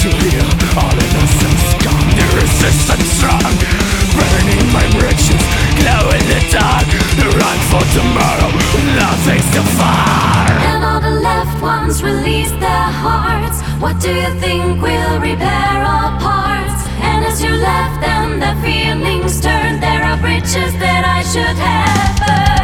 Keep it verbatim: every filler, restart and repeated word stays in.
to heal all innocence gone. The resistance strong, burning vibrations glow in the dark. Run for tomorrow, nothing's too far. And all the left ones release their hearts. What do you think will repair all parts? And as you left them, the feelings turned. There are bridges that I should have burned.